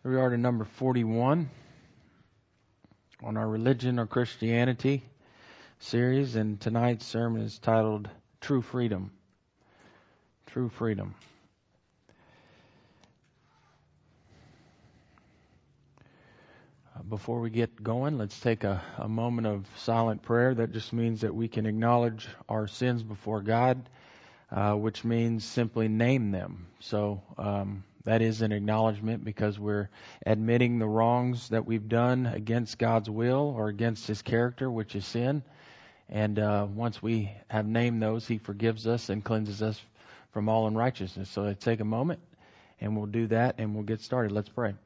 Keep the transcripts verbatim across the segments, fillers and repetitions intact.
Here we are to number forty-one on our Religion or Christianity series, and tonight's sermon is titled True Freedom. True Freedom. Uh, before we get going, let's take a, a moment of silent prayer. That just means that we can acknowledge our sins before God, uh, which means simply name them. So, um, That is an acknowledgement because we're admitting the wrongs that we've done against God's will or against His character, which is sin. And uh, once we have named those, He forgives us and cleanses us from all unrighteousness. So let's take a moment and we'll do that and we'll get started. Let's pray.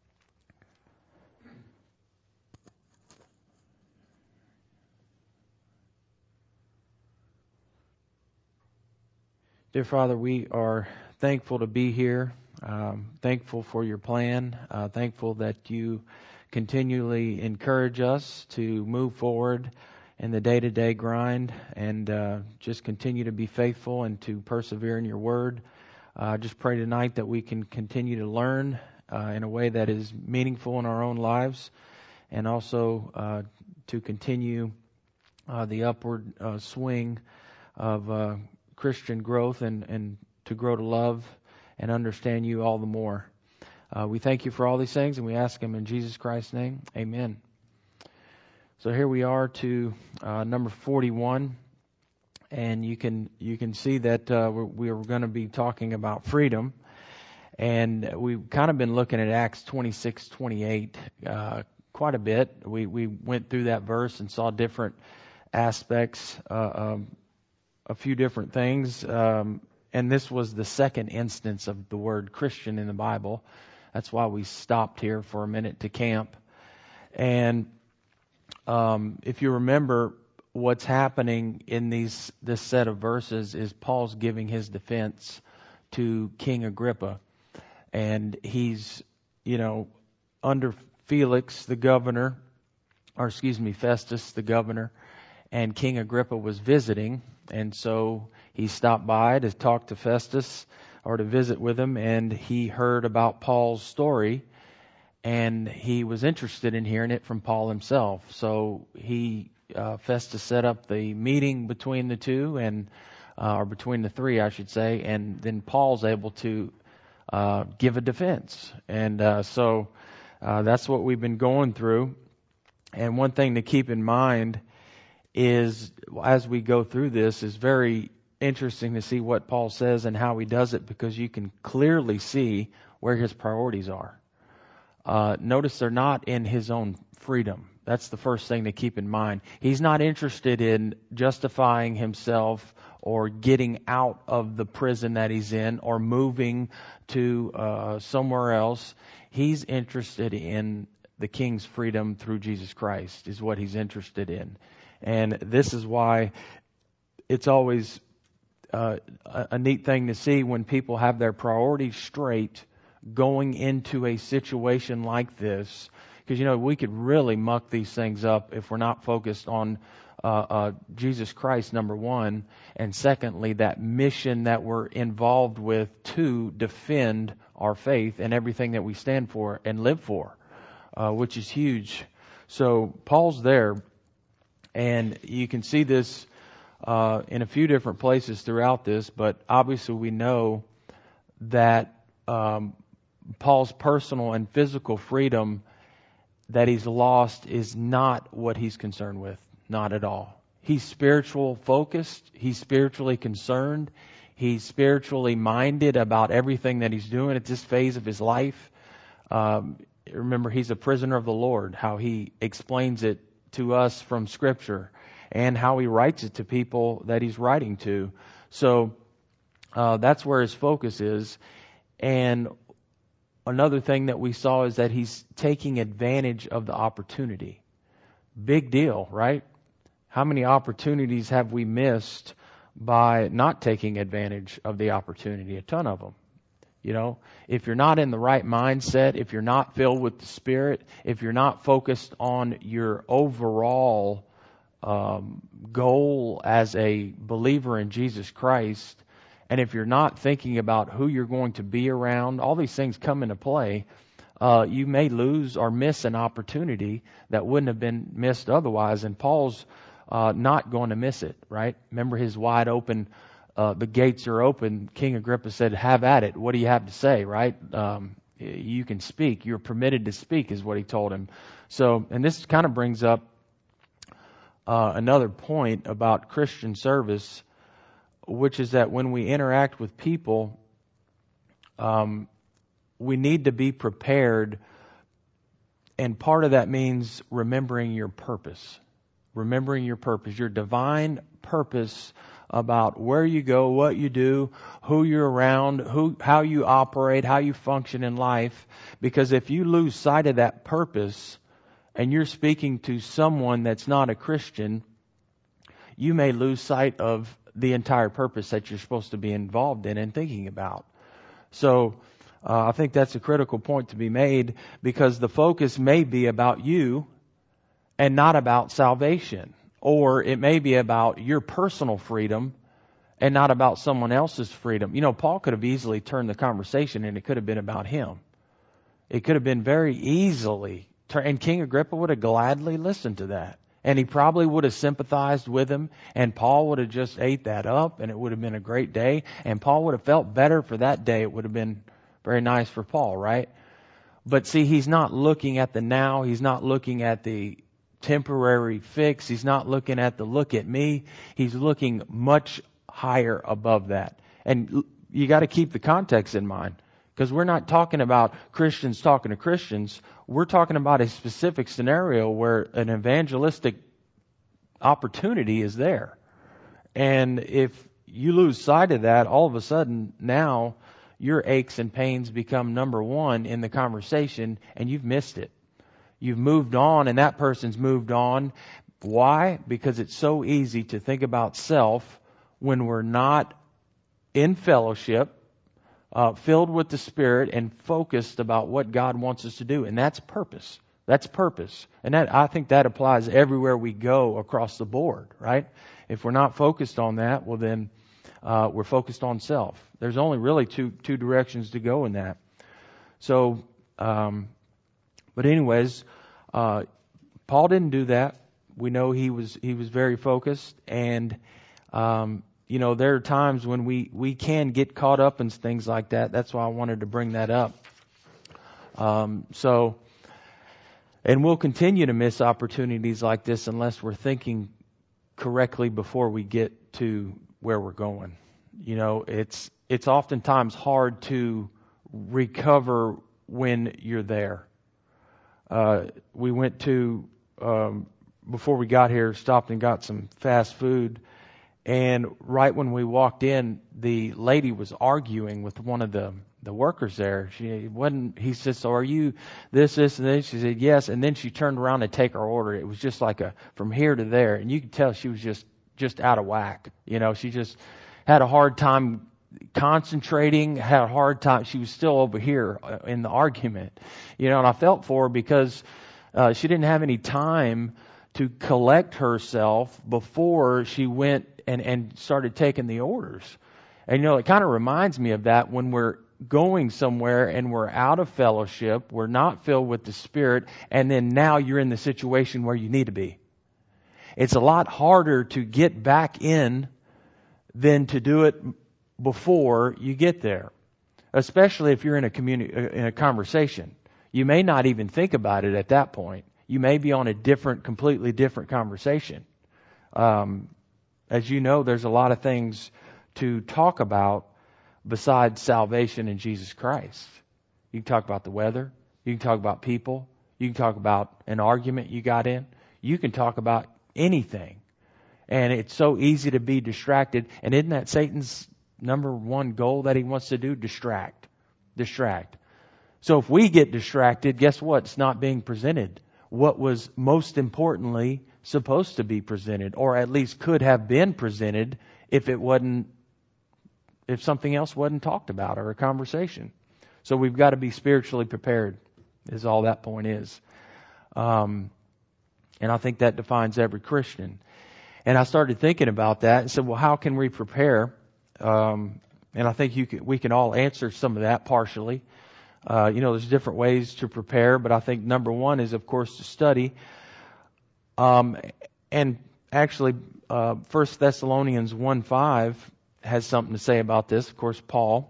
Dear Father, we are thankful to be here. Um, thankful for your plan, uh, thankful that you continually encourage us to move forward in the day-to-day grind and uh, just continue to be faithful and to persevere in your word. I uh, just pray tonight that we can continue to learn uh, in a way that is meaningful in our own lives, and also uh, to continue uh, the upward uh, swing of uh, Christian growth and, and to grow to love and understand you all the more. Uh, we thank you for all these things, and we ask them in Jesus Christ's name. Amen. So here we are to uh, number forty-one, and you can you can see that uh, we're, we're going to be talking about freedom, and we've kind of been looking at Acts twenty-six twenty-eight uh, quite a bit. We we went through that verse and saw different aspects, uh, um, a few different things. Um, And this was the second instance of the word Christian in the Bible. That's why we stopped here for a minute to camp. And um, if you remember, what's happening in these this set of verses is Paul's giving his defense to King Agrippa. And he's, you know, under Felix, the governor, or excuse me, Festus, the governor, and King Agrippa was visiting. And so he stopped by to talk to Festus or to visit with him, and he heard about Paul's story, and he was interested in hearing it from Paul himself. So he, uh, Festus set up the meeting between the two, and uh, or between the three, I should say, and then Paul's able to uh, give a defense. And uh, so uh, that's what we've been going through. And one thing to keep in mind is, as we go through this, is very interesting to see what Paul says and how he does it, because you can clearly see where his priorities are. Uh, notice they're not in his own freedom. That's the first thing to keep in mind. He's not interested in justifying himself or getting out of the prison that he's in or moving to uh, somewhere else. He's interested in the king's freedom through Jesus Christ, is what he's interested in. And this is why it's always uh, a, a neat thing to see when people have their priorities straight going into a situation like this. Because, you know, we could really muck these things up if we're not focused on uh, uh, Jesus Christ, number one, and secondly, that mission that we're involved with to defend our faith and everything that we stand for and live for, uh, which is huge. So Paul's there. And you can see this uh, in a few different places throughout this, but obviously we know that um, Paul's personal and physical freedom that he's lost is not what he's concerned with, not at all. He's spiritual focused, he's spiritually concerned, he's spiritually minded about everything that he's doing at this phase of his life. Um, remember, he's a prisoner of the Lord, how he explains it to us from Scripture, and how he writes it to people that he's writing to. So uh, that's where his focus is. And another thing that we saw is that he's taking advantage of the opportunity. Big deal, right? How many opportunities have we missed by not taking advantage of the opportunity? A ton of them. You know, if you're not in the right mindset, if you're not filled with the Spirit, if you're not focused on your overall um, goal as a believer in Jesus Christ, and if you're not thinking about who you're going to be around, all these things come into play. uh, you may lose or miss an opportunity that wouldn't have been missed otherwise. And Paul's uh, not going to miss it, right? Remember his wide open, uh, the gates are open. King Agrippa said, have at it. What do you have to say, right? Um, you can speak. You're permitted to speak is what he told him. So, and this kind of brings up uh, another point about Christian service, which is that when we interact with people, um, we need to be prepared. And part of that means remembering your purpose. Remembering your purpose, your divine purpose about where you go, what you do, who you're around, who, how you operate, how you function in life. Because if you lose sight of that purpose and you're speaking to someone that's not a Christian, you may lose sight of the entire purpose that you're supposed to be involved in and thinking about. So uh, I think that's a critical point to be made, because the focus may be about you and not about salvation. Or it may be about your personal freedom and not about someone else's freedom. You know, Paul could have easily turned the conversation and it could have been about him. It could have been very easily, and King Agrippa would have gladly listened to that. And he probably would have sympathized with him, and Paul would have just ate that up, and it would have been a great day. And Paul would have felt better for that day. It would have been very nice for Paul, right? But see, he's not looking at the now. He's not looking at the temporary fix. He's not looking at the look at me. He's looking much higher above that. And you got to keep the context in mind, because we're not talking about Christians talking to Christians. We're talking about a specific scenario where an evangelistic opportunity is there. And if you lose sight of that, all of a sudden now your aches and pains become number one in the conversation, and you've missed it. You've moved on, and that person's moved on. Why? Because it's so easy to think about self when we're not in fellowship, uh, filled with the Spirit, and focused about what God wants us to do. And that's purpose. That's purpose. And that, I think that applies everywhere we go across the board, right? If we're not focused on that, well then uh, we're focused on self. There's only really two two directions to go in that. So, um, but anyways, uh, Paul didn't do that. We know he was he was very focused, and um, you know, there are times when we, we can get caught up in things like that. That's why I wanted to bring that up. Um, so, and we'll continue to miss opportunities like this unless we're thinking correctly before we get to where we're going. You know, it's it's oftentimes hard to recover when you're there. Uh, we went to, um, before we got here, stopped and got some fast food. And right when we walked in, the lady was arguing with one of the, the workers there. She wasn't, he said, so are you this, this, and this? She said, yes. And then she turned around to take our order. It was just like a, from here to there. And you could tell she was just, just out of whack. You know, she just had a hard time concentrating, had a hard time. She was still over here in the argument, you know, and I felt for her because uh, she didn't have any time to collect herself before she went and, and started taking the orders. And, you know, it kind of reminds me of that when we're going somewhere and we're out of fellowship, we're not filled with the Spirit, and then now you're in the situation where you need to be. It's a lot harder to get back in than to do it before you get there, especially if you're in a communi- in a conversation. You may not even think about it at that point. You may be on a different, completely different conversation. Um, as you know, there's a lot of things to talk about besides salvation in Jesus Christ. You can talk about the weather. You can talk about people. You can talk about an argument you got in. You can talk about anything. And it's so easy to be distracted. And isn't that Satan's number one goal that he wants to do? Distract. Distract. So if we get distracted, guess what? It's not being presented what was most importantly supposed to be presented, or at least could have been presented if it wasn't, if something else wasn't talked about or a conversation. So we've got to be spiritually prepared, is all that point is. Um, and I think that defines every Christian. And I started thinking about that and said, well, how can we prepare? Um, and I think you can, we can all answer some of that partially. Uh, you know, there's different ways to prepare, but I think number one is, of course, to study. Um, and actually, uh, First Thessalonians one five has something to say about this. Of course, Paul.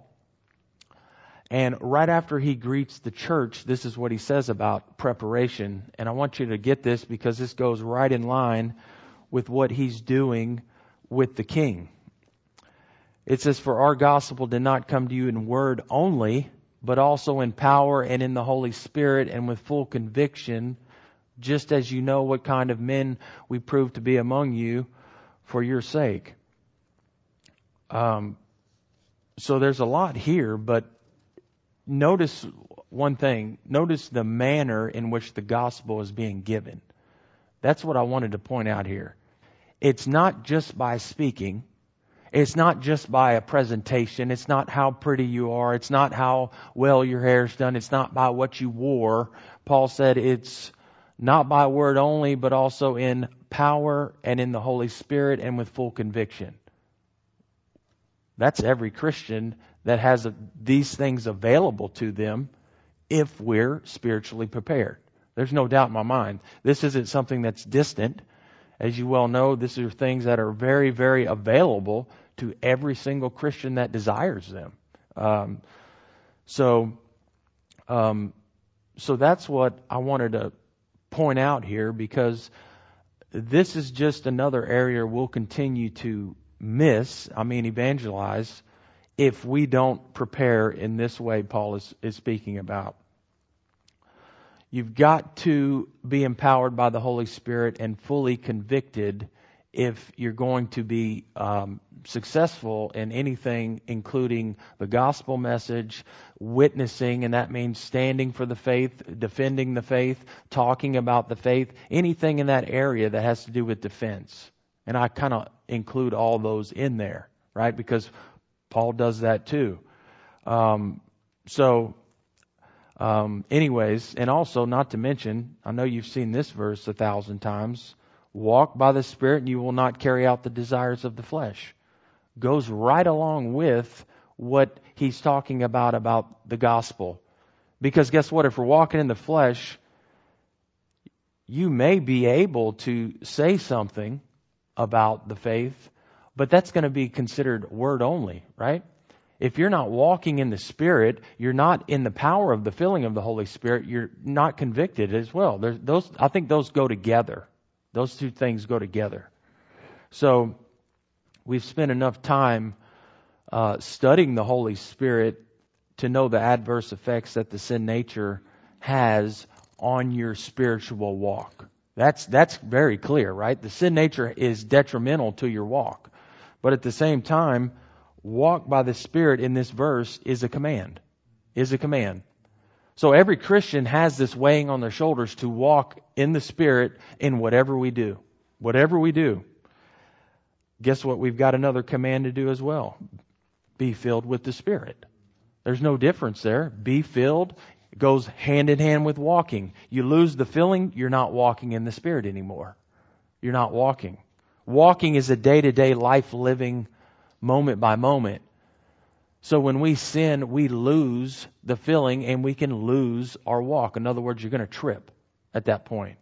And right after he greets the church, this is what he says about preparation. And I want you to get this because this goes right in line with what he's doing with the king. It says, "For our gospel did not come to you in word only, but also in power and in the Holy Spirit and with full conviction, just as you know what kind of men we prove to be among you for your sake." Um, so there's a lot here, but notice one thing. Notice the manner in which the gospel is being given. That's what I wanted to point out here. It's not just by speaking. It's not just by a presentation. It's not how pretty you are. It's not how well your hair's done. It's not by what you wore. Paul said it's not by word only, but also in power and in the Holy Spirit and with full conviction. That's every Christian that has these things available to them if we're spiritually prepared. There's no doubt in my mind. This isn't something that's distant. As you well know, these are things that are very, very available to every single Christian that desires them. Um, so, um, so that's what I wanted to point out here, because this is just another area we'll continue to miss, I mean evangelize, if we don't prepare in this way Paul is, is speaking about. You've got to be empowered by the Holy Spirit and fully convicted if you're going to be um, successful in anything, including the gospel message, witnessing, and that means standing for the faith, defending the faith, talking about the faith, anything in that area that has to do with defense. And I kind of include all those in there, right? Because Paul does that too. Um, so, um, anyways, and also not to mention, I know you've seen this verse a thousand times, walk by the Spirit and you will not carry out the desires of the flesh. Goes right along with what he's talking about, about the gospel. Because guess what? If we're walking in the flesh, you may be able to say something about the faith, but that's going to be considered word only, right? If you're not walking in the Spirit, you're not in the power of the filling of the Holy Spirit, you're not convicted as well. There's those, I think those go together. Those two things go together. So we've spent enough time uh, studying the Holy Spirit to know the adverse effects that the sin nature has on your spiritual walk. That's that's very clear, right? The sin nature is detrimental to your walk. But at the same time, walk by the Spirit in this verse is a command. Is a command. So every Christian has this weighing on their shoulders to walk in the Spirit in whatever we do. Whatever we do. Guess what? We've got another command to do as well. Be filled with the Spirit. There's no difference there. Be filled. It goes hand in hand with walking. You lose the filling, you're not walking in the Spirit anymore. You're not walking. Walking is a day-to-day life living, moment by moment. So when we sin, we lose the filling and we can lose our walk. In other words, you're going to trip at that point.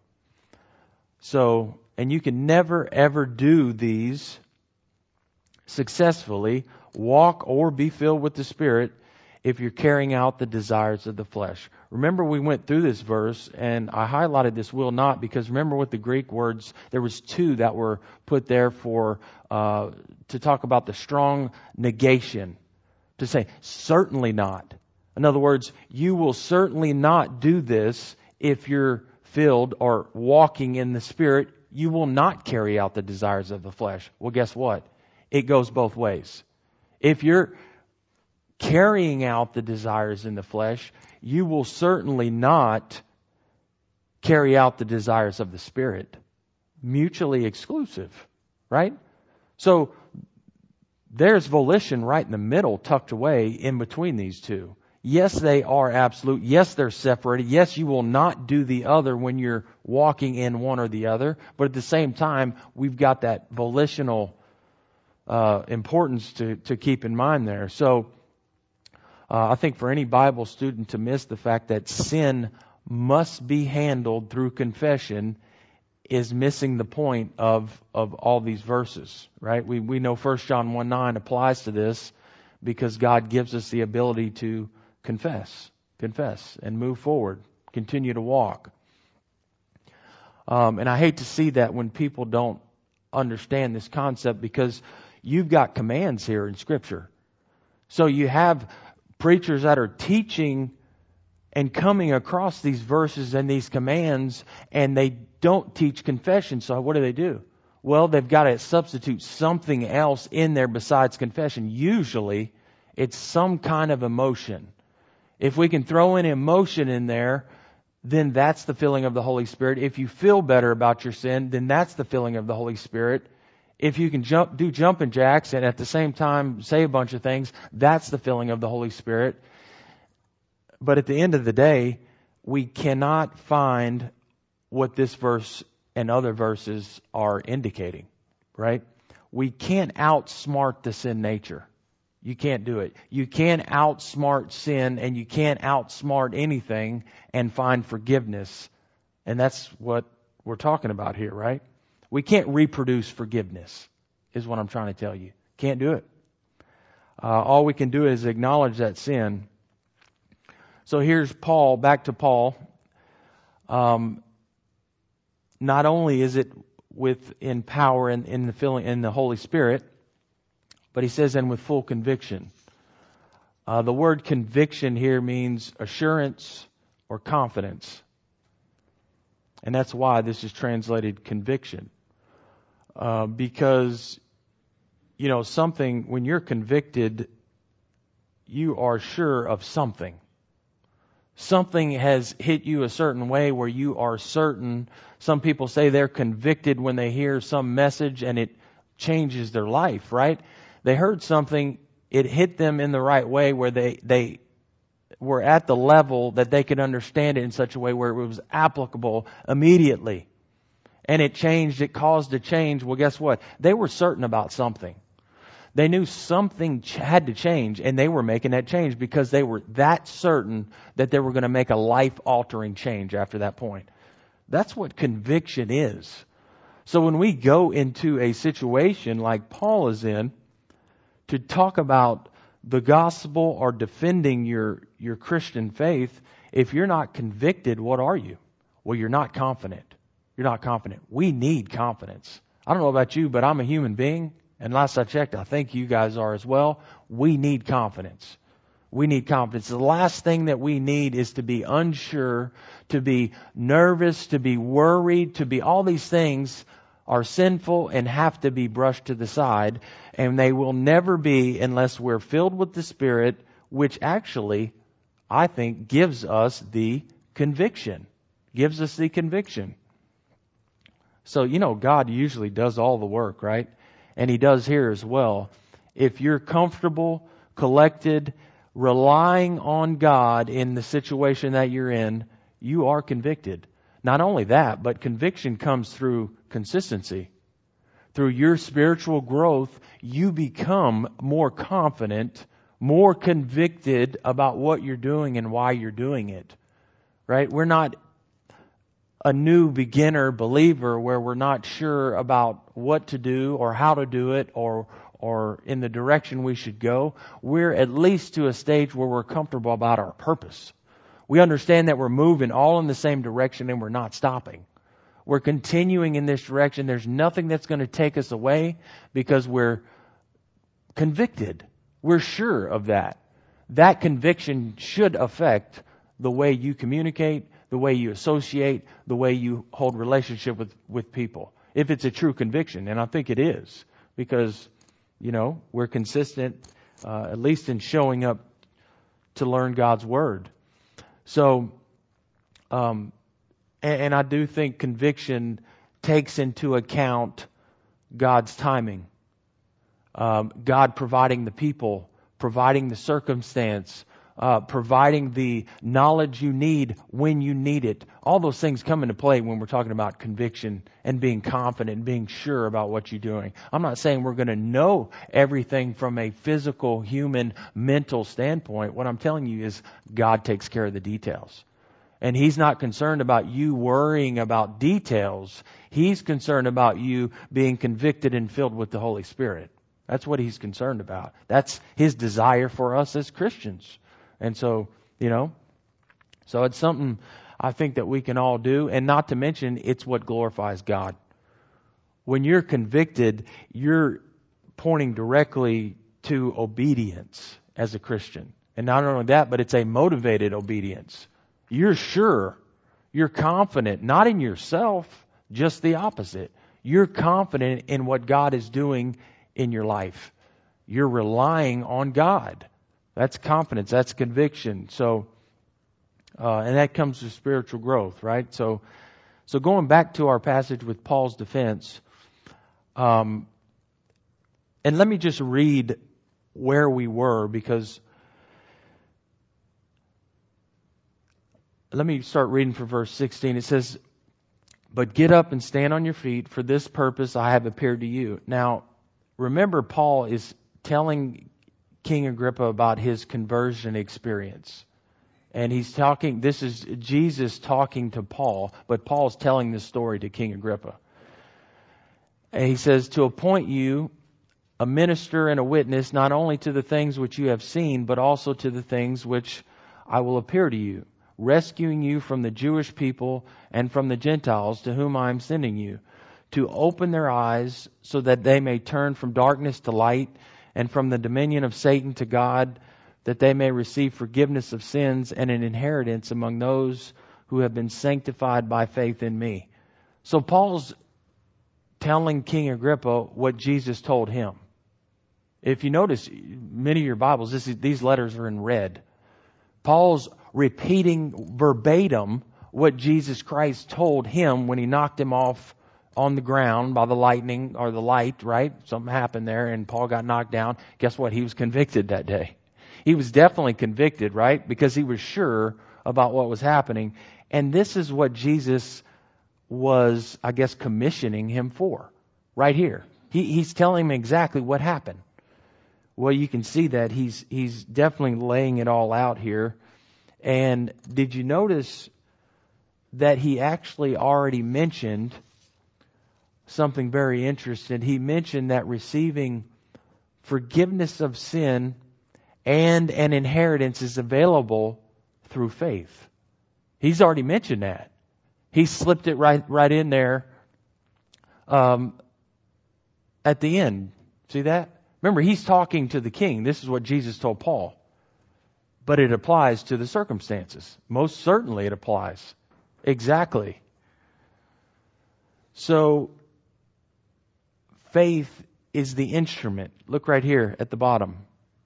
So, and you can never ever do these successfully, walk or be filled with the Spirit, if you're carrying out the desires of the flesh. Remember, we went through this verse, and I highlighted this will not, because remember with the Greek words, there was two that were put there for uh, to talk about the strong negation. To say, certainly not. In other words, you will certainly not do this if you're filled or walking in the Spirit. You will not carry out the desires of the flesh. Well, guess what? It goes both ways. If you're carrying out the desires in the flesh, you will certainly not carry out the desires of the Spirit. Mutually exclusive, right? So there's volition right in the middle, tucked away in between these two. Yes, they are absolute. Yes, they're separated. Yes, you will not do the other when you're walking in one or the other. But at the same time, we've got that volitional uh, importance to, to keep in mind there. So, Uh, I think for any Bible student to miss the fact that sin must be handled through confession is missing the point of, of all these verses, right? We, we know First John one nine applies to this because God gives us the ability to confess, confess and move forward, continue to walk. Um, and I hate to see that when people don't understand this concept, because you've got commands here in Scripture. So you have preachers that are teaching and coming across these verses and these commands, and they don't teach confession. So what do they do? Well, they've got to substitute something else in there besides confession. Usually, it's some kind of emotion. If we can throw an emotion in there, then that's the filling of the Holy Spirit. If you feel better about your sin, then that's the filling of the Holy Spirit. If you can jump, do jumping jacks and at the same time say a bunch of things, that's the filling of the Holy Spirit. But at the end of the day, we cannot find what this verse and other verses are indicating, right? We can't outsmart the sin nature. You can't do it. You can't outsmart sin, and you can't outsmart anything and find forgiveness. And that's what we're talking about here, right? We can't reproduce forgiveness, is what I'm trying to tell you. Can't do it. Uh, all we can do is acknowledge that sin. So here's Paul, back to Paul. Um, not only is it with in power and in the filling in the Holy Spirit, but he says, and with full conviction. Uh, the word conviction here means assurance or confidence. And that's why this is translated conviction. Uh, because, you know, something, when you're convicted, you are sure of something. Something has hit you a certain way where you are certain. Some people say they're convicted when they hear some message and it changes their life, right? They heard something, it hit them in the right way where they, they were at the level that they could understand it in such a way where it was applicable immediately. And it changed, it caused a change. Well, guess what? They were certain about something. They knew something had to change, and they were making that change because they were that certain that they were going to make a life-altering change after that point. That's what conviction is. So when we go into a situation like Paul is in, to talk about the gospel or defending your, your Christian faith, if you're not convicted, what are you? Well, you're not confident. You're not confident. We need confidence. I don't know about you, but I'm a human being. And last I checked, I think you guys are as well. We need confidence. We need confidence. The last thing that we need is to be unsure, to be nervous, to be worried, to be all these things are sinful and have to be brushed to the side. And they will never be unless we're filled with the Spirit, which actually, I think, gives us the conviction. Gives us the conviction. So, you know, God usually does all the work, right? And He does here as well. If you're comfortable, collected, relying on God in the situation that you're in, you are convicted. Not only that, but conviction comes through consistency. Through your spiritual growth, you become more confident, more convicted about what you're doing and why you're doing it. Right? We're not a new beginner believer where we're not sure about what to do or how to do it or or in the direction we should go. We're at least to a stage where we're comfortable about our purpose. We understand that we're moving all in the same direction and we're not stopping. We're continuing in this direction. There's nothing that's going to take us away because we're convicted. We're sure of that. That conviction should affect the way you communicate, the way you associate, the way you hold relationship with, with people. If it's a true conviction, and I think it is, because, you know, we're consistent, uh, at least in showing up to learn God's Word. So, um, and, and I do think conviction takes into account God's timing. Um, God providing the people, providing the circumstance, uh, providing the knowledge you need when you need it. All those things come into play when we're talking about conviction and being confident and being sure about what you're doing. I'm not saying we're going to know everything from a physical, human, mental standpoint. What I'm telling you is God takes care of the details. And He's not concerned about you worrying about details. He's concerned about you being convicted and filled with the Holy Spirit. That's what He's concerned about. That's His desire for us as Christians. And so, you know, so it's something I think that we can all do. And not to mention, it's what glorifies God. When you're convicted, you're pointing directly to obedience as a Christian. And not only that, but it's a motivated obedience. You're sure, you're confident, not in yourself, just the opposite. You're confident in what God is doing in your life. You're relying on God. That's confidence. That's conviction. So, uh, and that comes with spiritual growth, right? So, so going back to our passage with Paul's defense, um, and let me just read where we were, because let me start reading from verse sixteen. It says, "But get up and stand on your feet. For this purpose I have appeared to you." Now, remember, Paul is telling King Agrippa about his conversion experience. And he's talking, this is Jesus talking to Paul, but Paul's telling this story to King Agrippa. And he says, "To appoint you a minister and a witness, not only to the things which you have seen, but also to the things which I will appear to you, rescuing you from the Jewish people and from the Gentiles to whom I am sending you, to open their eyes so that they may turn from darkness to light and from the dominion of Satan to God, that they may receive forgiveness of sins and an inheritance among those who have been sanctified by faith in me." So Paul's telling King Agrippa what Jesus told him. If you notice, many of your Bibles, this is, these letters are in red. Paul's repeating verbatim what Jesus Christ told him when He knocked him off on the ground by the lightning or the light, right? Something happened there and Paul got knocked down. Guess what? He was convicted that day. He was definitely convicted, right? Because he was sure about what was happening. And this is what Jesus was, I guess, commissioning him for right here. He, he's telling him exactly what happened. Well, you can see that he's, he's definitely laying it all out here. And did you notice that he actually already mentioned something very interesting? He mentioned that receiving forgiveness of sin and an inheritance is available through faith. He's already mentioned that. He slipped it right, right in there um, at the end. See that? Remember, he's talking to the king. This is what Jesus told Paul. But it applies to the circumstances. Most certainly it applies. Exactly. So, faith is the instrument. Look right here at the bottom.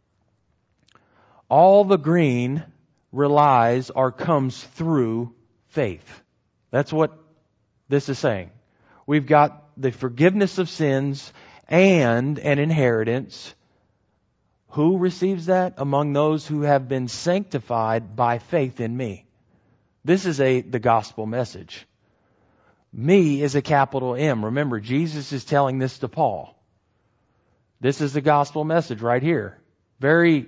All the green relies or comes through faith. That's what this is saying. We've got the forgiveness of sins and an inheritance. Who receives that? Among those who have been sanctified by faith in me. This is a the gospel message. Me is a capital M. Remember, Jesus is telling this to Paul. This is the gospel message right here. Very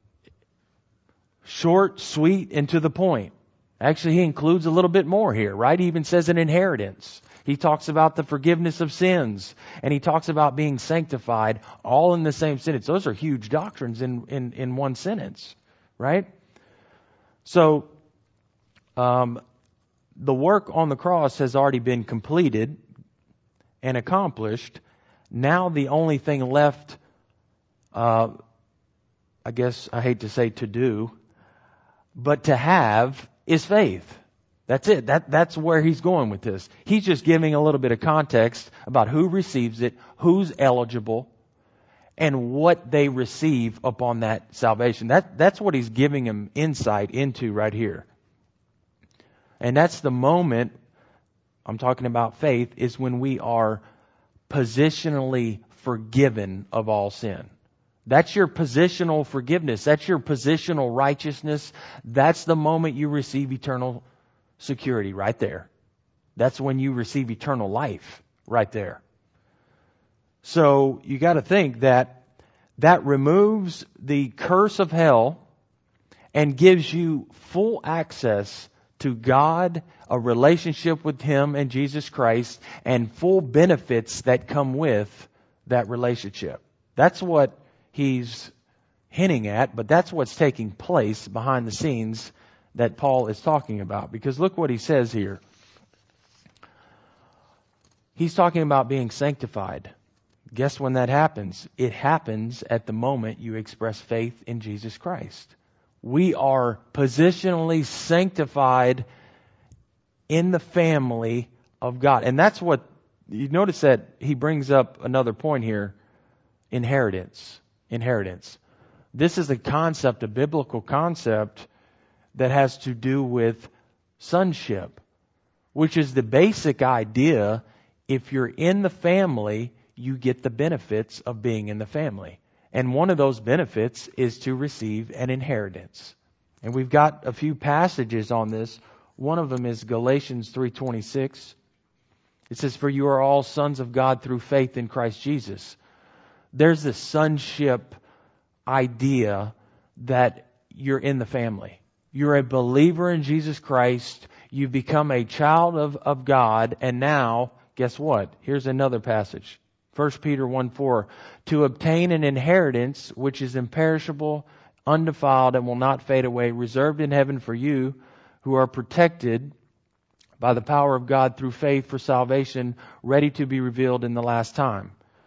short, sweet, and to the point. Actually, he includes a little bit more here, right? He even says an inheritance. He talks about the forgiveness of sins. And he talks about being sanctified, all in the same sentence. Those are huge doctrines in, in, in one sentence, right? So, um, the work on the cross has already been completed and accomplished. Now the only thing left, uh, I guess I hate to say to do, but to have is faith. That's it. That, that's where he's going with this. He's just giving a little bit of context about who receives it, who's eligible, and what they receive upon that salvation. That, that's what he's giving them insight into right here. And that's the moment, I'm talking about faith, is when we are positionally forgiven of all sin. That's your positional forgiveness. That's your positional righteousness. That's the moment you receive eternal security right there. That's when you receive eternal life right there. So you got to think that that removes the curse of hell and gives you full access to God, a relationship with Him and Jesus Christ, and full benefits that come with that relationship. That's what he's hinting at, but that's what's taking place behind the scenes that Paul is talking about. Because look what he says here. He's talking about being sanctified. Guess when that happens? It happens at the moment you express faith in Jesus Christ. We are positionally sanctified in the family of God. And that's what, you notice that he brings up another point here, inheritance. Inheritance. This is a concept, a biblical concept that has to do with sonship, which is the basic idea. If you're in the family, you get the benefits of being in the family. And one of those benefits is to receive an inheritance. And we've got a few passages on this. One of them is Galatians three twenty-six. It says, "For you are all sons of God through faith in Christ Jesus." There's this sonship idea that you're in the family. You're a believer in Jesus Christ. You've become a child of, of God. And now, guess what? Here's another passage. First Peter one four, "To obtain an inheritance which is imperishable, undefiled, and will not fade away, reserved in heaven for you who are protected by the power of God through faith for salvation, ready to be revealed in the last time."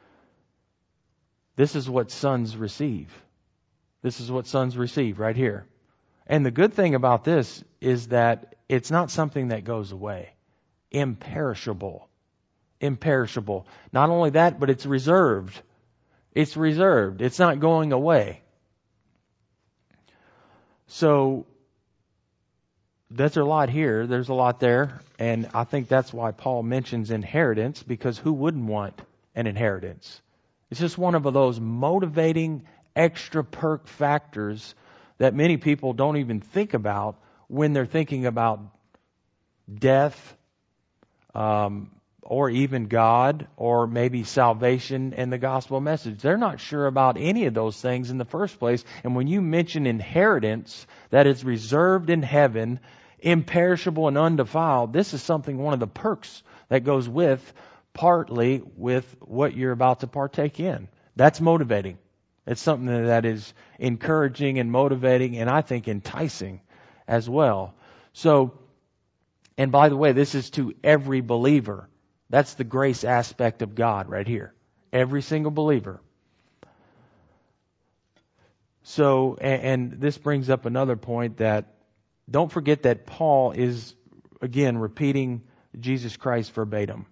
This is what sons receive. This is what sons receive right here. And the good thing about this is that it's not something that goes away. Imperishable. Imperishable. Not only that, but it's reserved. It's reserved. It's not going away. So, that's a lot here. There's a lot there. And I think that's why Paul mentions inheritance, because who wouldn't want an inheritance? It's just one of those motivating extra perk factors that many people don't even think about when they're thinking about death, um, or even God, or maybe salvation and the gospel message. They're not sure about any of those things in the first place. And when you mention inheritance that is reserved in heaven, imperishable and undefiled, this is something, one of the perks that goes with, partly with what you're about to partake in. That's motivating. It's something that is encouraging and motivating, and I think enticing as well. So, and by the way, this is to every believer. That's the grace aspect of God right here. Every single believer. So, and, and this brings up another point, that don't forget that Paul is, again, repeating Jesus Christ verbatim.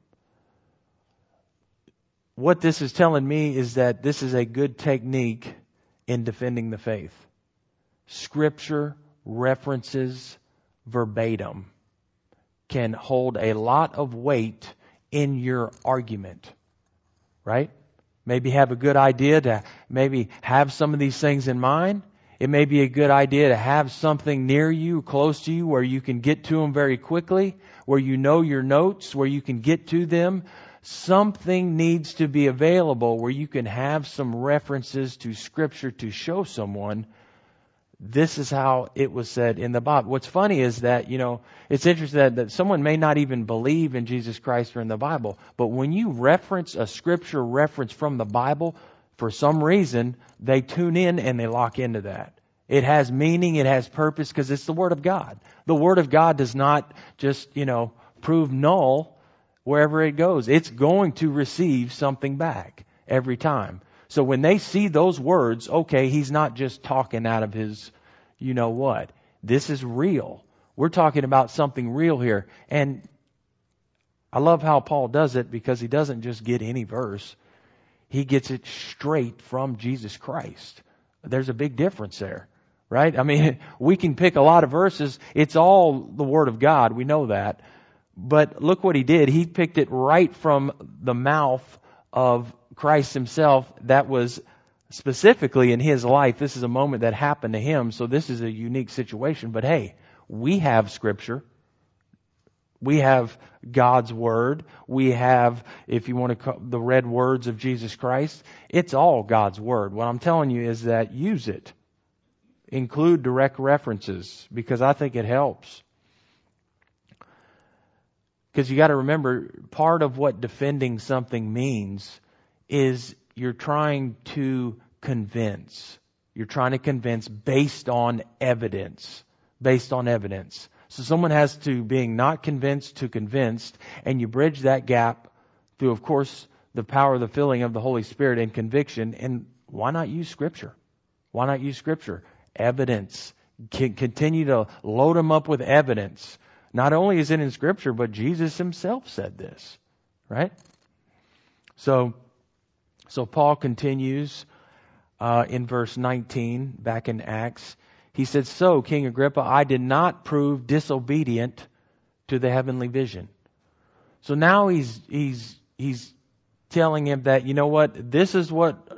What this is telling me is that this is a good technique in defending the faith. Scripture references verbatim can hold a lot of weight in your argument, right? Maybe have a good idea to maybe have some of these things in mind. It may be a good idea to have something near you, close to you, where you can get to them very quickly, where you know your notes, where you can get to them. Something needs to be available where you can have some references to Scripture to show someone this is how it was said in the Bible. What's funny is that, you know, it's interesting that, that someone may not even believe in Jesus Christ or in the Bible, but when you reference a Scripture reference from the Bible, for some reason, they tune in and they lock into that. It has meaning, it has purpose, because it's the Word of God. The Word of God does not just, you know, prove null wherever it goes. It's going to receive something back every time. So when they see those words, okay, he's not just talking out of his, you know what. This is real. We're talking about something real here. And I love how Paul does it, because he doesn't just get any verse. He gets it straight from Jesus Christ. There's a big difference there, right? I mean, we can pick a lot of verses. It's all the Word of God. We know that. But look what he did. He picked it right from the mouth of Christ himself. That was specifically in his life, this is a moment that happened to him, so this is a unique situation. But hey, we have Scripture. We have God's Word. We have, if you want to call the red words of Jesus Christ, it's all God's Word. What I'm telling you is that use it. Include direct references, because I think it helps. Because you got to remember, part of what defending something means is you're trying to convince. You're trying to convince based on evidence. Based on evidence. So someone has to being not convinced to convinced, and you bridge that gap through, of course, the power of the filling of the Holy Spirit and conviction. And why not use Scripture? Why not use Scripture? Evidence. Can continue to load them up with evidence. Not only is it in Scripture, but Jesus himself said this, right? So, so Paul continues uh, in verse nineteen, back in Acts. He said, "So, King Agrippa, I did not prove disobedient to the heavenly vision." So now he's he's he's telling him that, you know what, this is what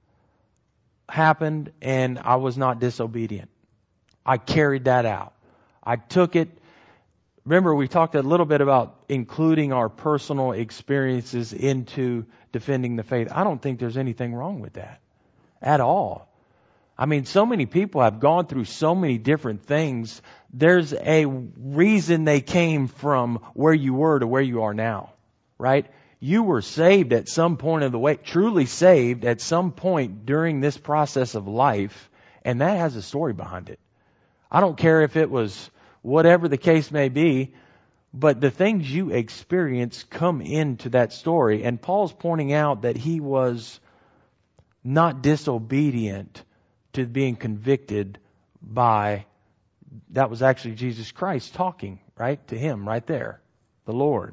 happened, and I was not disobedient. I carried that out. I took it. Remember, we talked a little bit about including our personal experiences into defending the faith. I don't think there's anything wrong with that at all. I mean, so many people have gone through so many different things. There's a reason they came from where you were to where you are now, right? You were saved at some point of the way, truly saved at some point during this process of life, and that has a story behind it. I don't care if it was whatever the case may be, but the things you experience come into that story. And Paul's pointing out that he was not disobedient to being convicted by, that was actually Jesus Christ talking, right, to him right there, the Lord.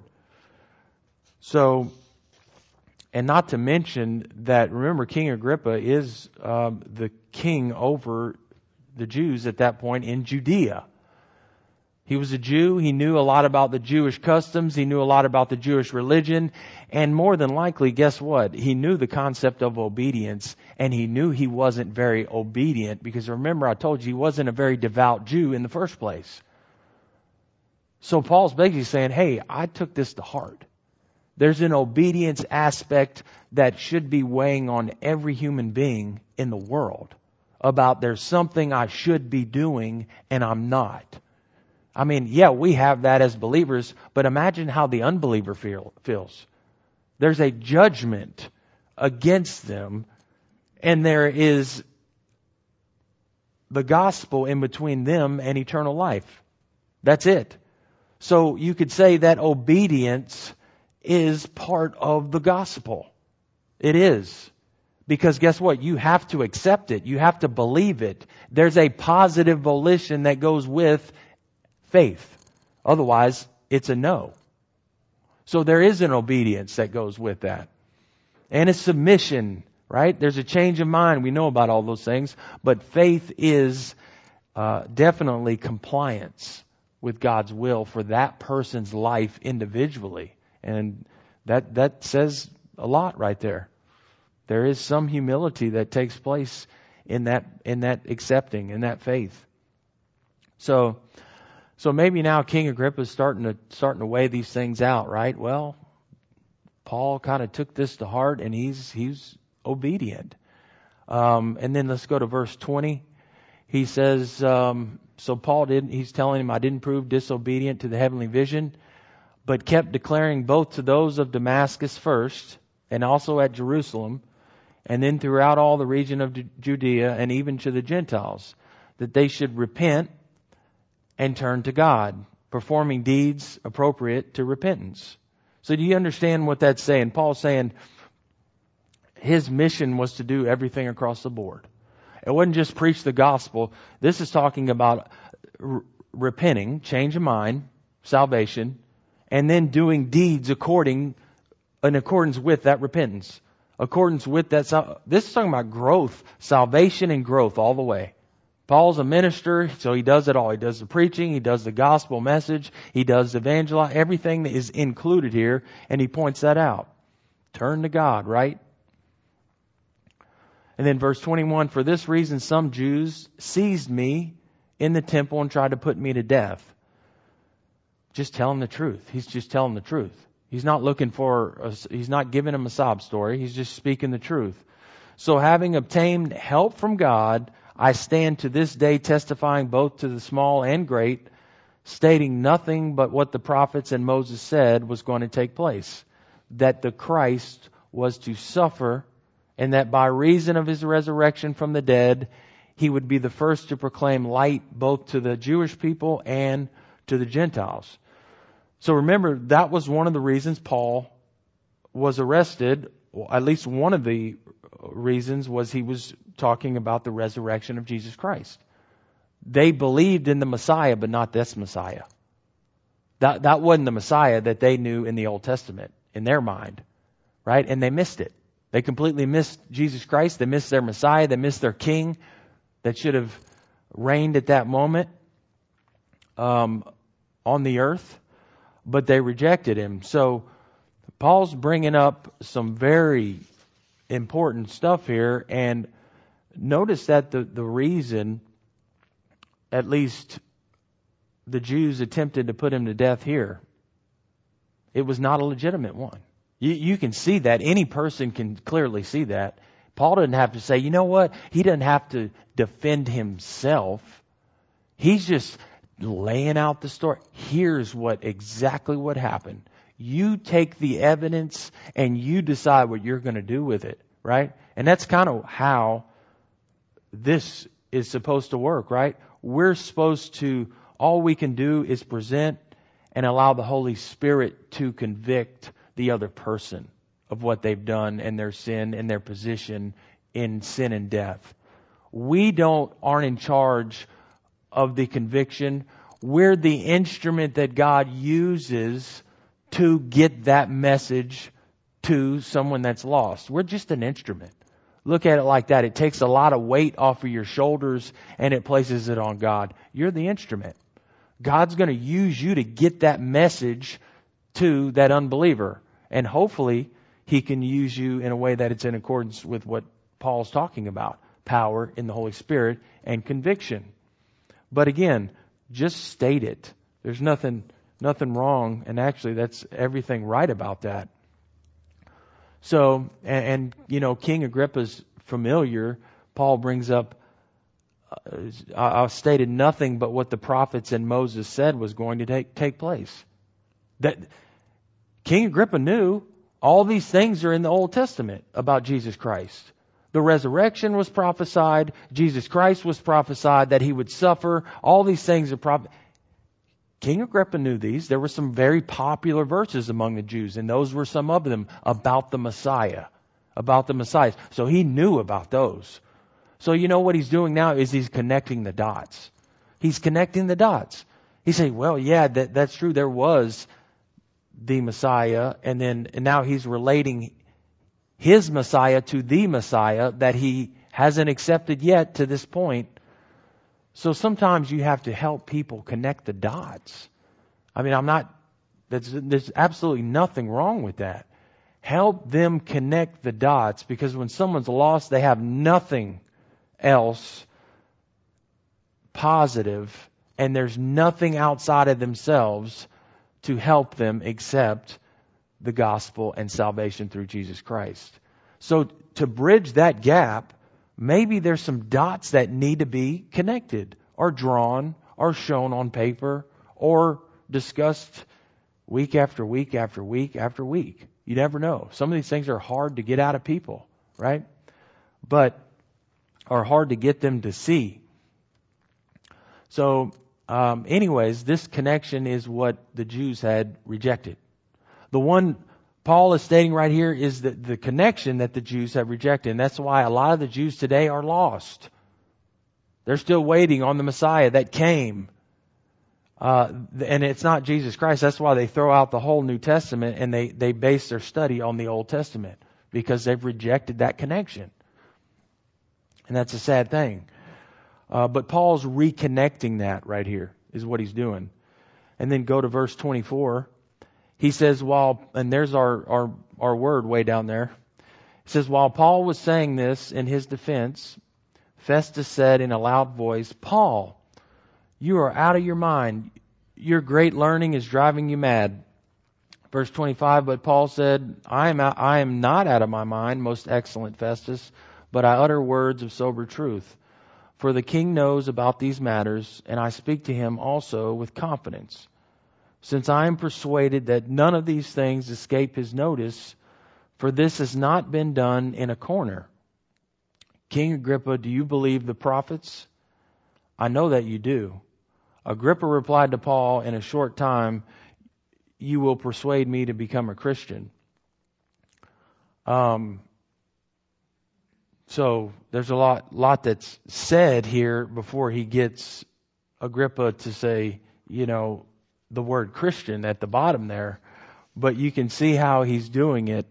So, and not to mention that, remember, King Agrippa is um, the king over the Jews at that point in Judea. He was a Jew. He knew a lot about the Jewish customs. He knew a lot about the Jewish religion. And more than likely, guess what? He knew the concept of obedience, and he knew he wasn't very obedient, because remember, I told you he wasn't a very devout Jew in the first place. So Paul's basically saying, hey, I took this to heart. There's an obedience aspect that should be weighing on every human being in the world about there's something I should be doing and I'm not. I mean, yeah, we have that as believers, but imagine how the unbeliever feel, feels. There's a judgment against them, and there is the gospel in between them and eternal life. That's it. So you could say that obedience is part of the gospel. It is. Because guess what? You have to accept it. You have to believe it. There's a positive volition that goes with faith. Otherwise, it's a no. So there is an obedience that goes with that. And a submission, right? There's a change of mind. We know about all those things. But faith is uh, definitely compliance with God's will for that person's life individually. And that that says a lot right there. There is some humility that takes place in that in that accepting, in that faith. So so maybe now King Agrippa is starting to starting to weigh these things out, right? Well, Paul kind of took this to heart, and he's he's obedient. Um, and then let's go to verse twenty. He says, um, so Paul didn't. He's telling him, I didn't prove disobedient to the heavenly vision, but kept declaring both to those of Damascus first, and also at Jerusalem, and then throughout all the region of Judea, and even to the Gentiles, that they should repent and turn to God, performing deeds appropriate to repentance. So do you understand what that's saying? Paul's saying his mission was to do everything across the board. It wasn't just preach the gospel. This is talking about r- repenting, change of mind, salvation, and then doing deeds according, in accordance with that repentance. Accordance with that. This is talking about growth, salvation and growth all the way. Paul's a minister, so he does it all. He does the preaching, he does the gospel message, he does the evangelize, everything that is included here, and he points that out. Turn to God, right? And then verse twenty-one, for this reason some Jews seized me in the temple and tried to put me to death. Just telling the truth. He's just telling the truth. He's not looking for, a, he's not giving him a sob story. He's just speaking the truth. So having obtained help from God, I stand to this day testifying both to the small and great, stating nothing but what the prophets and Moses said was going to take place. That the Christ was to suffer, and that by reason of his resurrection from the dead, he would be the first to proclaim light both to the Jewish people and to the Gentiles. So remember, that was one of the reasons Paul was arrested. Well, at least one of the reasons was he was talking about the resurrection of Jesus Christ. They believed in the Messiah, but not this Messiah. That, that wasn't the Messiah that they knew in the Old Testament, in their mind. Right? And they missed it. They completely missed Jesus Christ. They missed their Messiah. They missed their King that should have reigned at that moment um, on the earth. But they rejected him. So Paul's bringing up some very important stuff here. And notice that the, the reason, at least the Jews attempted to put him to death here, it was not a legitimate one. You, you can see that. Any person can clearly see that. Paul didn't have to say, you know what? He doesn't have to defend himself. He's just laying out the story. Here's what exactly what happened. You take the evidence and you decide what you're going to do with it, right? And that's kind of how this is supposed to work, right? We're supposed to, all we can do is present and allow the Holy Spirit to convict the other person of what they've done and their sin and their position in sin and death. We don't aren't in charge of the conviction. We're the instrument that God uses to get that message to someone that's lost. We're just an instrument. Look at it like that. It takes a lot of weight off of your shoulders and it places it on God. You're the instrument. God's going to use you to get that message to that unbeliever. And hopefully He can use you in a way that it's in accordance with what Paul's talking about. Power in the Holy Spirit and conviction. But again, just state it. There's nothing nothing wrong. And actually, that's everything right about that. So, and, and you know, King Agrippa's familiar. Paul brings up, uh, I stated nothing but what the prophets and Moses said was going to take, take place. That King Agrippa knew all these things are in the Old Testament about Jesus Christ. The resurrection was prophesied. Jesus Christ was prophesied that He would suffer. All these things are prophesied. King Agrippa knew these. There were some very popular verses among the Jews, and those were some of them about the Messiah, about the Messiah. So he knew about those. So you know what he's doing now is he's connecting the dots. He's connecting the dots. He's saying, well, yeah, that, that's true. There was the Messiah, and then and now he's relating his Messiah to the Messiah that he hasn't accepted yet to this point. So sometimes you have to help people connect the dots. I mean, I'm not, that's, there's absolutely nothing wrong with that. Help them connect the dots, because when someone's lost, they have nothing else positive, and there's nothing outside of themselves to help them except the gospel and salvation through Jesus Christ. So to bridge that gap, maybe there's some dots that need to be connected or drawn or shown on paper or discussed week after week after week after week. You never know. Some of these things are hard to get out of people, right? But are hard to get them to see. So um, anyways, this connection is what the Jews had rejected. The one Paul is stating right here is that the connection that the Jews have rejected. And that's why a lot of the Jews today are lost. They're still waiting on the Messiah that came. Uh, and it's not Jesus Christ. That's why they throw out the whole New Testament and they, they base their study on the Old Testament, because they've rejected that connection. And that's a sad thing. Uh, but Paul's reconnecting that right here is what he's doing. And then go to verse twenty-four. He says, while, and there's our, our, our word way down there. It says, while Paul was saying this in his defense, Festus said in a loud voice, Paul, you are out of your mind. Your great learning is driving you mad. Verse twenty-five, but Paul said, I am out, I am not out of my mind, most excellent Festus, but I utter words of sober truth. For the king knows about these matters, and I speak to him also with confidence. Since I am persuaded that none of these things escape his notice, for this has not been done in a corner. King Agrippa, do you believe the prophets? I know that you do. Agrippa replied to Paul, in a short time, you will persuade me to become a Christian. Um, so there's a lot, lot that's said here before he gets Agrippa to say, you know, the word Christian at the bottom there. But you can see how he's doing it.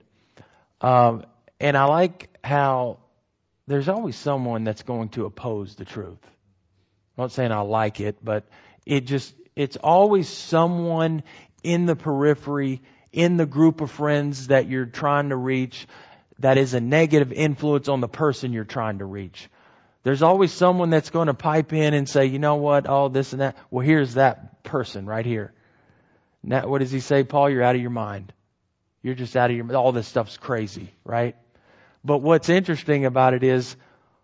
Um, and I like how there's always someone that's going to oppose the truth. I'm not saying I like it, but it just, it's always someone in the periphery, in the group of friends that you're trying to reach, that is a negative influence on the person you're trying to reach. There's always someone that's going to pipe in and say, you know what, oh, this and that. Well, here's that person right here. Now, what does he say, Paul? You're out of your mind. You're just out of your mind. All this stuff's crazy, right? But what's interesting about it is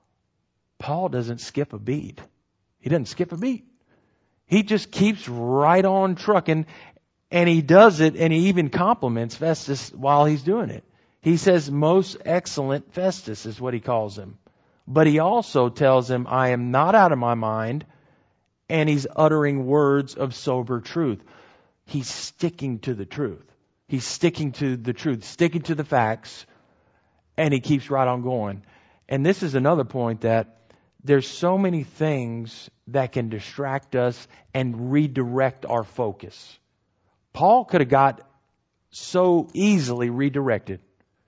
Paul doesn't skip a beat. He doesn't skip a beat. He just keeps right on trucking, and he does it, and he even compliments Festus while he's doing it. He says, most excellent Festus is what he calls him. But he also tells him, I am not out of my mind, and he's uttering words of sober truth. He's sticking to the truth. He's sticking to the truth, sticking to the facts, and he keeps right on going. And this is another point, that there's so many things that can distract us and redirect our focus. Paul could have got so easily redirected.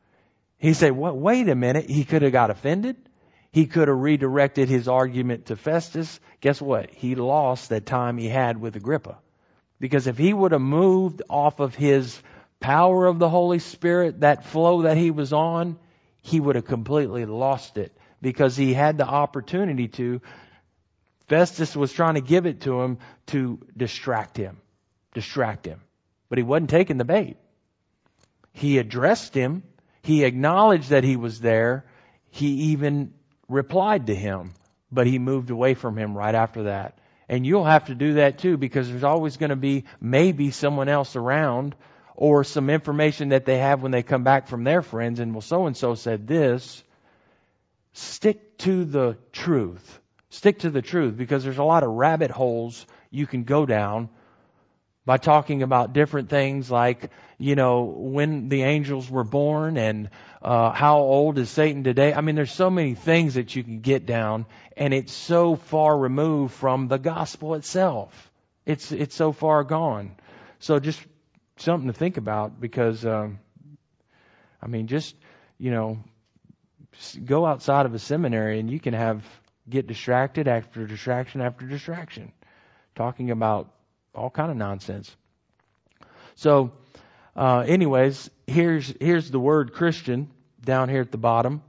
He said, what, wait a minute, he could have got offended. He could have redirected his argument to Festus. Guess what? He lost that time he had with Agrippa. Because if he would have moved off of his power of the Holy Spirit, that flow that he was on, he would have completely lost it. Because he had the opportunity to. Festus was trying to give it to him to distract him. Distract him. But he wasn't taking the bait. He addressed him. He acknowledged that he was there. He even replied to him. But he moved away from him right after that. And you'll have to do that too, because there's always going to be maybe someone else around, or some information that they have when they come back from their friends. And well, so-and-so said this. Stick to the truth. Stick to the truth, because there's a lot of rabbit holes you can go down by talking about different things like, you know, when the angels were born, and uh, how old is Satan today. I mean, there's so many things that you can get down, and it's so far removed from the gospel itself. It's it's so far gone. So just something to think about, because, um, I mean, just, you know, go outside of a seminary and you can have get distracted after distraction after distraction, talking about all kind of nonsense. So, uh, anyways, here's here's the word Christian down here at the bottom.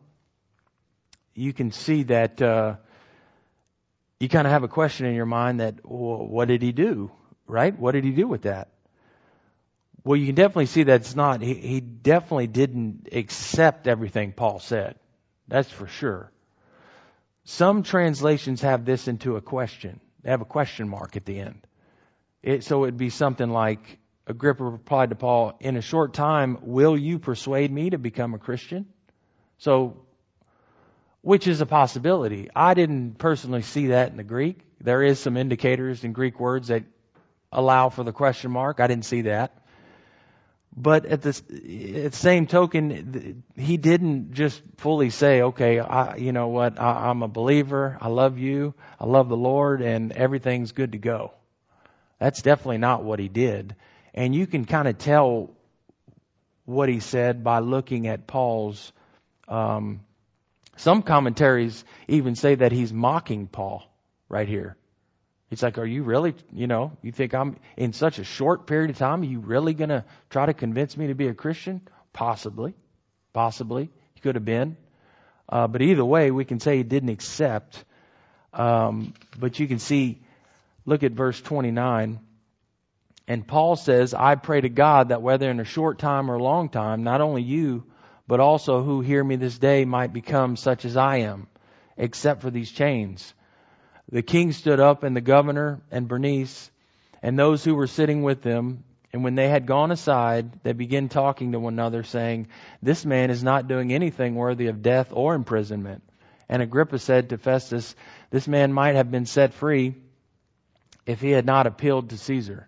You can see that uh, you kind of have a question in your mind that, well, what did he do, right? What did he do with that? Well, you can definitely see that it's not. He, he definitely didn't accept everything Paul said. That's for sure. Some translations have this into a question. They have a question mark at the end. It, so it'd be something like, Agrippa replied to Paul, in a short time, will you persuade me to become a Christian? So, which is a possibility. I didn't personally see that in the Greek. There is some indicators in Greek words that allow for the question mark. I didn't see that. But at the, at the same token, he didn't just fully say, okay, I, you know what, I, I'm a believer, I love you, I love the Lord, and everything's good to go. That's definitely not what he did. And you can kind of tell what he said by looking at Paul's, um, some commentaries even say that he's mocking Paul right here. It's like, are you really, you know, you think I'm in such a short period of time, are you really going to try to convince me to be a Christian? Possibly. Possibly. could have been. Uh, but either way, we can say he didn't accept. Um, but you can see, look at verse twenty-nine. And Paul says, I pray to God that whether in a short time or a long time, not only you, but also who hear me this day might become such as I am, except for these chains. The king stood up, and the governor and Bernice, and those who were sitting with them. And when they had gone aside, they began talking to one another, saying, this man is not doing anything worthy of death or imprisonment. And Agrippa said to Festus, this man might have been set free if he had not appealed to Caesar.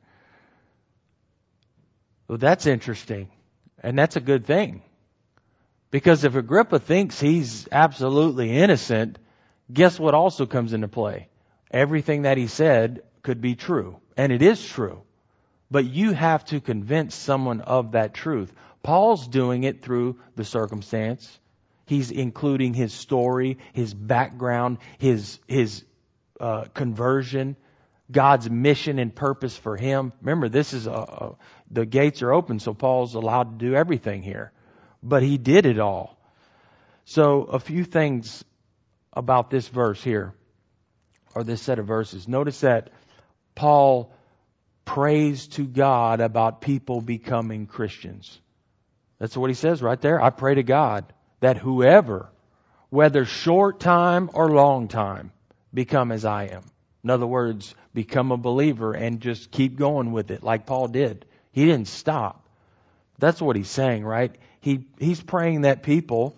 Well, that's interesting. And that's a good thing. Because if Agrippa thinks he's absolutely innocent, guess what also comes into play? Everything that he said could be true. And it is true. But you have to convince someone of that truth. Paul's doing it through the circumstance. He's including his story, his background, his, his uh, conversion, God's mission and purpose for him. Remember, this is a, a, the gates are open, so Paul's allowed to do everything here. But he did it all. So a few things about this verse here, or this set of verses. Notice that Paul prays to God about people becoming Christians. That's what he says right there. I pray to God that whoever, whether short time or long time, become as I am. In other words, become a believer and just keep going with it like Paul did. He didn't stop. That's what he's saying, right? He he's praying that people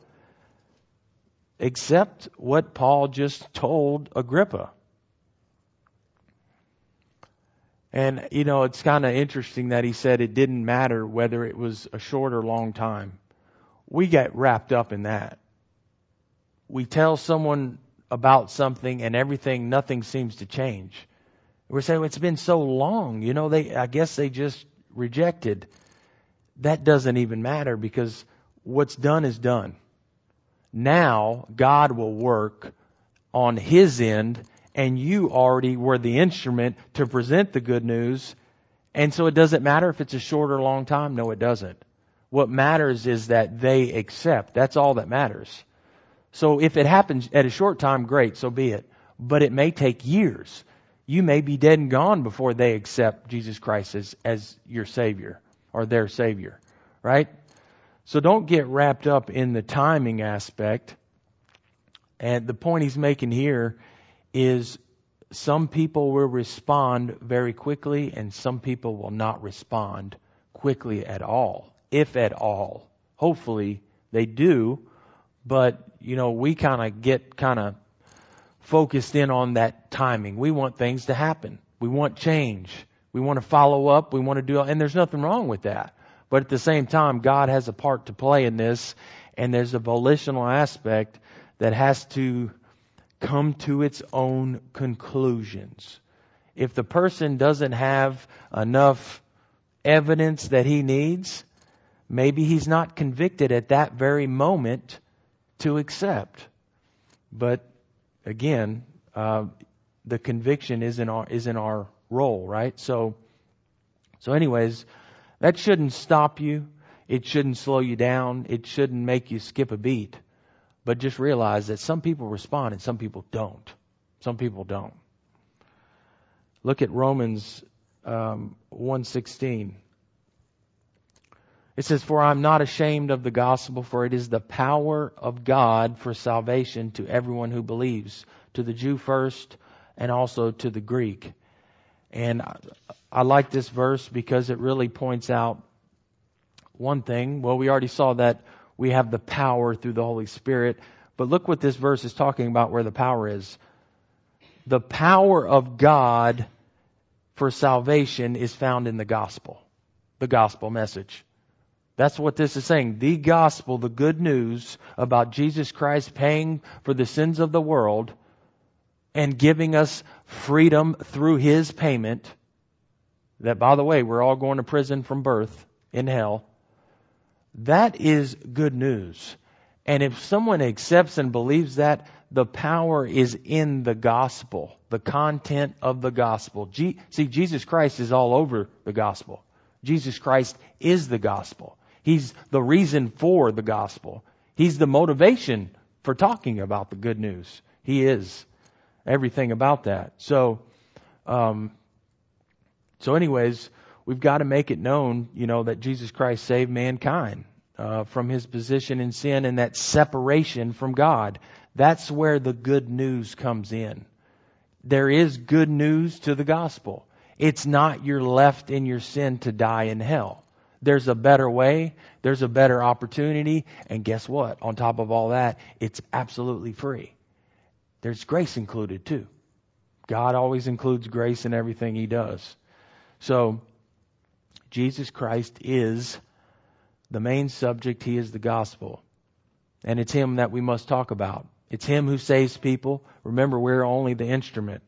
accept what Paul just told Agrippa. And, you know, it's kind of interesting that he said it didn't matter whether it was a short or long time. We get wrapped up in that. We tell someone about something and everything, nothing seems to change. We're saying, it's been so long, you know, they, I guess they just rejected. That doesn't even matter because what's done is done. Now God will work on His end, and you already were the instrument to present the good news. And so it doesn't matter if it's a short or long time. No, it doesn't. What matters is that they accept. That's all that matters. So if it happens at a short time, great, so be it. But it may take years. You may be dead and gone before they accept Jesus Christ as, as your Savior or their Savior, right? So don't get wrapped up in the timing aspect. And the point he's making here is some people will respond very quickly and some people will not respond quickly at all, if at all. Hopefully they do, but, you know, we kind of get kind of focused in on that timing. We want things to happen. We want change. We want to follow up. We want to do, and there's nothing wrong with that. But at the same time, God has a part to play in this, and there's a volitional aspect that has to come to its own conclusions. If the person doesn't have enough evidence that he needs, maybe he's not convicted at that very moment to accept. But again, uh, the conviction is in our is in our role, right? So, so anyways, that shouldn't stop you. It shouldn't slow you down. It shouldn't make you skip a beat. But just realize that some people respond and some people don't. Some people don't. Look at Romans um, one sixteen. It says, "For I am not ashamed of the gospel, for it is the power of God for salvation to everyone who believes, to the Jew first and also to the Greek." And I, I like this verse because it really points out one thing. Well, we already saw that we have the power through the Holy Spirit. But look what this verse is talking about where the power is. The power of God for salvation is found in the gospel. The gospel message. That's what this is saying. The gospel, the good news about Jesus Christ paying for the sins of the world and giving us freedom through His payment. That, by the way, we're all going to prison from birth in hell. That is good news. And if someone accepts and believes that, the power is in the gospel, the content of the gospel. G- See, Jesus Christ is all over the gospel. Jesus Christ is the gospel. He's the reason for the gospel. He's the motivation for talking about the good news. He is everything about that. So, um, so anyways, we've got to make it known, you know, that Jesus Christ saved mankind uh, from his position in sin and that separation from God. That's where the good news comes in. There is good news to the gospel. It's not you're left in your sin to die in hell. There's a better way. There's a better opportunity. And guess what? On top of all that, it's absolutely free. There's grace included too. God always includes grace in everything he does. So, Jesus Christ is the main subject. He is the gospel. And it's him that we must talk about. It's him who saves people. Remember, we're only the instrument.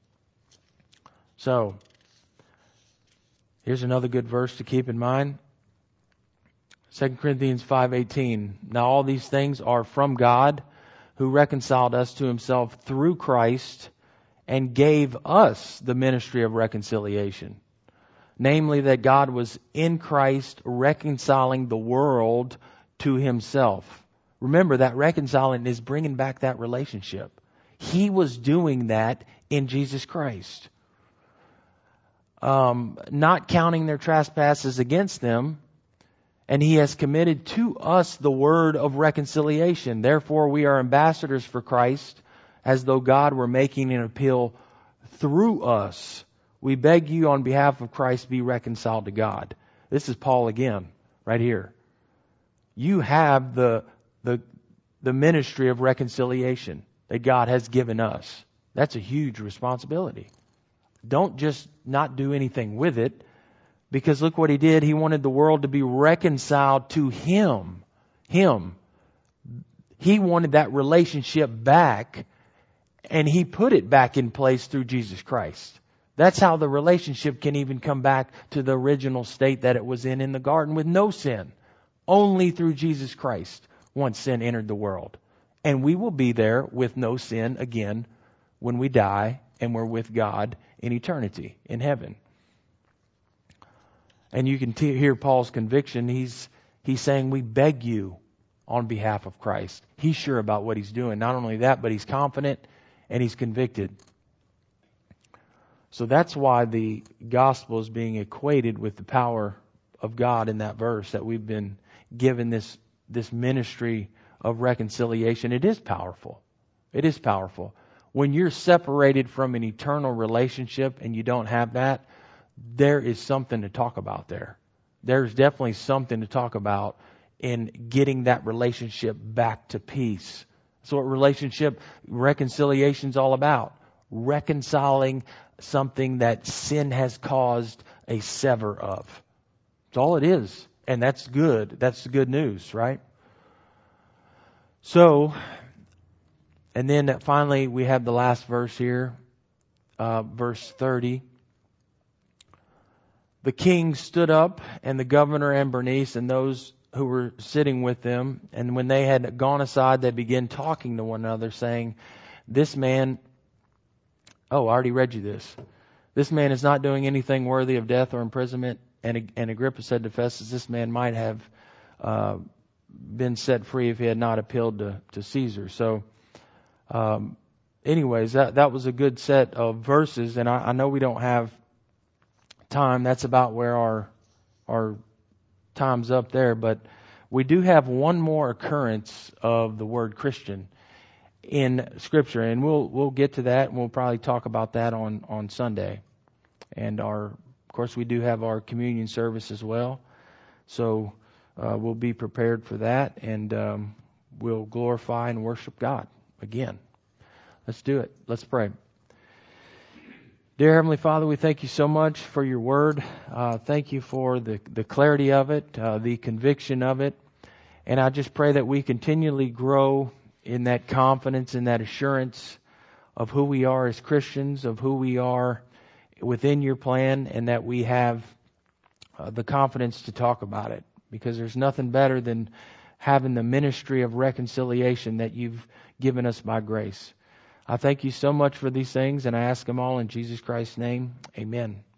So, here's another good verse to keep in mind. Second Corinthians five eighteen. Now all these things are from God, who reconciled us to himself through Christ and gave us the ministry of reconciliation. Namely, that God was in Christ reconciling the world to himself. Remember, that reconciling is bringing back that relationship. He was doing that in Jesus Christ. Um, not counting their trespasses against them. And he has committed to us the word of reconciliation. Therefore, we are ambassadors for Christ, as though God were making an appeal through us. We beg you on behalf of Christ, be reconciled to God. This is Paul again, right here. You have the, the, the ministry of reconciliation that God has given us. That's a huge responsibility. Don't just not do anything with it. Because look what he did. He wanted the world to be reconciled to him. Him. He wanted that relationship back. And he put it back in place through Jesus Christ. That's how the relationship can even come back to the original state that it was in in the garden with no sin. Only through Jesus Christ once sin entered the world. And we will be there with no sin again when we die and we're with God in eternity in heaven. And you can t- hear Paul's conviction. He's he's saying, we beg you on behalf of Christ. He's sure about what he's doing. Not only that, but he's confident and he's convicted. So that's why the gospel is being equated with the power of God in that verse, that we've been given this, this ministry of reconciliation. It is powerful. It is powerful. When you're separated from an eternal relationship and you don't have that, there is something to talk about there. There's definitely something to talk about in getting that relationship back to peace. That's what relationship reconciliation is all about. Reconciling something that sin has caused a sever of. That's all it is. And that's good. That's good news, right? So, and then finally we have the last verse here, uh, verse thirty. The king stood up, and the governor and Bernice and those who were sitting with them, and when they had gone aside, they began talking to one another, saying, this man, oh, I already read you this. This man is not doing anything worthy of death or imprisonment. And, and Agrippa said to Festus, this man might have uh, been set free if he had not appealed to, to Caesar. So, um, anyways, that, that was a good set of verses, and I, I know we don't have time. That's about where our our time's up there, but we do have one more occurrence of the word Christian in Scripture, and we'll we'll get to that, and we'll probably talk about that on on Sunday. And our of course we do have our communion service as well, so uh, we'll be prepared for that, and um, we'll glorify and worship God again. Let's do it. Let's pray. Dear Heavenly Father, we thank you so much for your word. Uh, thank you for the, the clarity of it, uh, the conviction of it. And I just pray that we continually grow in that confidence and that assurance of who we are as Christians, of who we are within your plan, and that we have uh, the confidence to talk about it. Because there's nothing better than having the ministry of reconciliation that you've given us by grace. I thank you so much for these things, and I ask them all in Jesus Christ's name. Amen.